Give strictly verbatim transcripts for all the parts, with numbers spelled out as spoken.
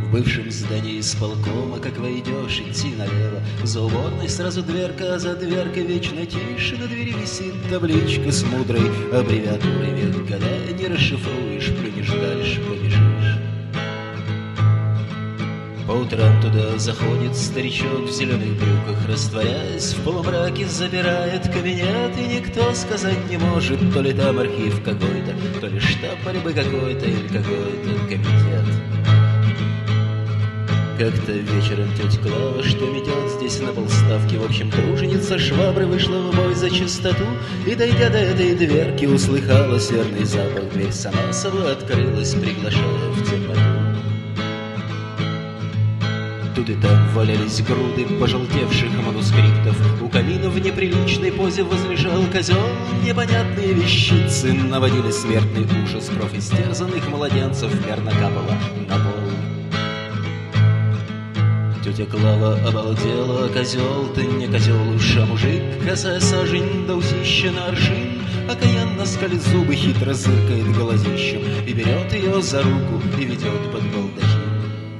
В бывшем здании исполкома, как войдешь, идти налево. За уборной сразу дверка, а за дверкой вечно тише. На двери висит табличка с мудрой аббревиатурой. Век года не расшифруешь, плюнешь дальше, побежишь. По утрам туда заходит старичок в зеленых брюках, растворяясь в полумраке, забирает кабинет. И никто сказать не может, то ли там архив какой-то, то ли штаб борьбы какой-то или какой-то комитет. Как-то вечером тетя Клава, что метет здесь на полставки, в общем, труженица швабры, вышла в бой за чистоту. И, дойдя до этой дверки, услыхала серный запах. Дверь сама собой открылась, приглашая в темноту. Тут и там валялись груды пожелтевших манускриптов. У камина в неприличной позе возлежал козел. Непонятные вещицы наводили смертный ужас. Кровь истерзанных младенцев мерно капала на пол. Тетя Клава обалдела, козел ты не козел уж, а мужик, косая сажень да усища на аршин. Окаянно скалит зубы, хитро зыркает глазищем и берет ее за руку и ведет под балдахин.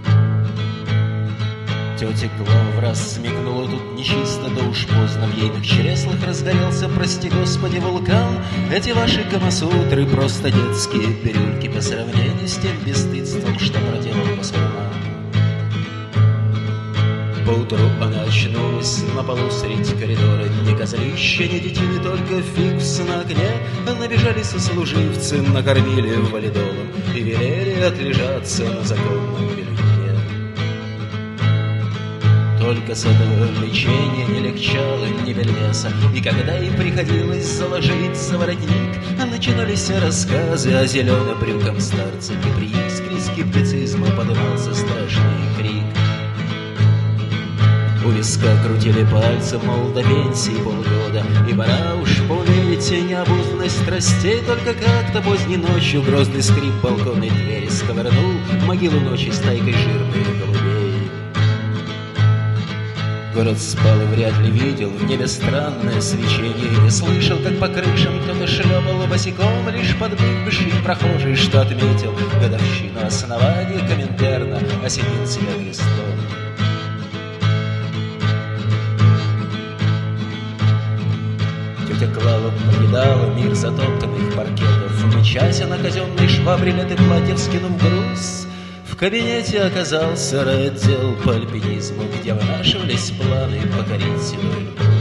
Тетя Клава враз смекнула, тут нечисто, да уж поздно. В ейных чреслах разгорелся, прости господи, вулкан. Эти ваши камасутры просто детские бирюльки по сравнению с тем бесстыдством, что проделал пасхалман. Поутру она очнулась на полу средь коридора. Ни козлища, ни детины, только фикс на окне. Набежали сослуживцы, накормили валидолом и велели отлежаться на законном белье. Только с этого лечения не легчало ни бельмеса. И когда им приходилось заложить за воротник, начинались рассказы о зеленобрюком старце. И при искре скептицизма подымался страшный крик. У виска крутили пальцем, мол, до пенсии полгода, и пора уж поумерить необузданность страстей. Только как-то поздней ночью грозный скрип балконной двери сковырнул могилу ночи стайкой жирных голубей. Город спал и вряд ли видел в небе странное свечение. Не слышал, как по крышам кто-то шлепал босиком. Лишь подбывший прохожий, что отметил годовщину основания Коминтерна, осенил себя крестом. Тетя Клава покидала мир затоптанных паркетов, мчась на казенной швабре лет и платье, вскинув груз. В кабинете оказался райотдел по альпинизму, где вынашивались планы покорить седой Эльбрус.